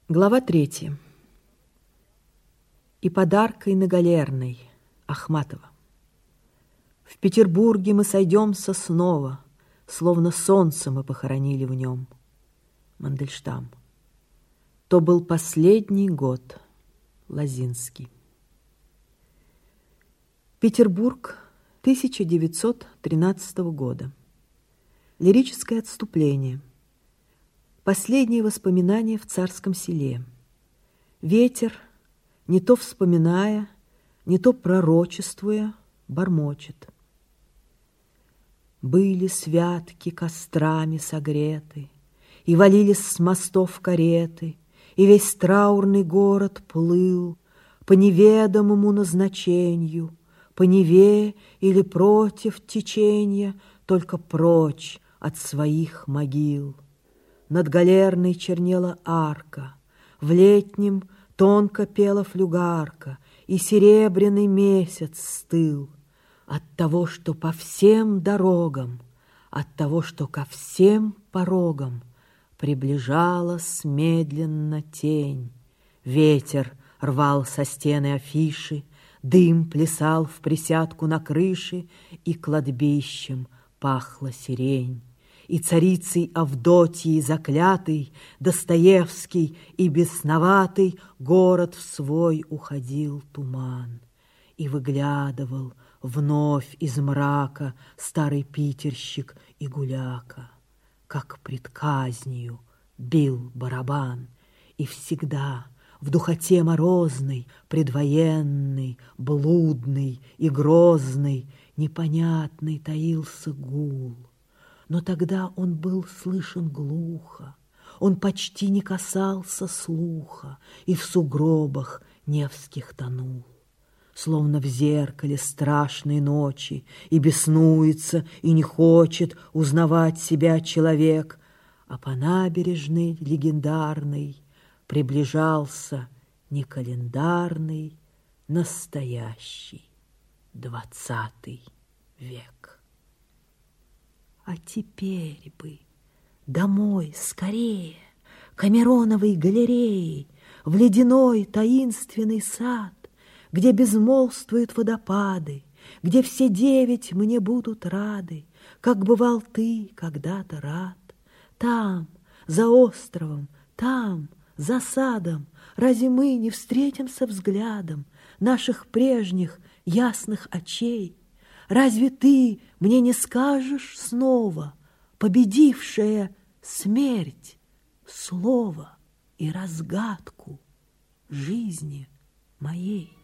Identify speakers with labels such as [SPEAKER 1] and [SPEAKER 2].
[SPEAKER 1] Глава 3. И подаркой на Галерной Ахматова. В Петербурге мы сойдемся снова, словно солнце мы похоронили в нем. Мандельштам. То был последний год. Лозинский. Петербург 1913 года. Лирическое отступление. Последние воспоминания в царском селе. Ветер, не то вспоминая, не то пророчествуя, бормочет. Были святки кострами согреты, и валились с мостов кареты, и весь траурный город плыл по неведомому назначению, по Неве или против течения, только прочь от своих могил. Над Галерной чернела арка, в летнем тонко пела флюгарка, и серебряный месяц стыл от того, что по всем дорогам, от того, что ко всем порогам приближалась медленно тень. Ветер рвал со стены афиши, дым плясал в присядку на крыше, и кладбищем пахла сирень. И царицей Авдотьей заклятый, Достоевский и бесноватый, город в свой уходил туман. И выглядывал вновь из мрака старый питерщик и гуляка, как пред казнью бил барабан, и всегда в духоте морозной, предвоенной, блудный и грозный, непонятный таился гул. Но тогда он был слышен глухо, он почти не касался слуха и в сугробах невских тонул. Словно в зеркале страшной ночи и беснуется, и не хочет узнавать себя человек, а по набережной легендарной приближался не календарный, настоящий 20 век. А теперь бы домой скорее, к Мироновой галерее, в ледяной таинственный сад, где безмолвствуют водопады, где все 9 мне будут рады, как бывал ты когда-то рад. Там, за островом, там, за садом, разве мы не встретимся взглядом наших прежних ясных очей? Разве ты мне не скажешь снова, победившая смерть, слово и разгадку жизни моей?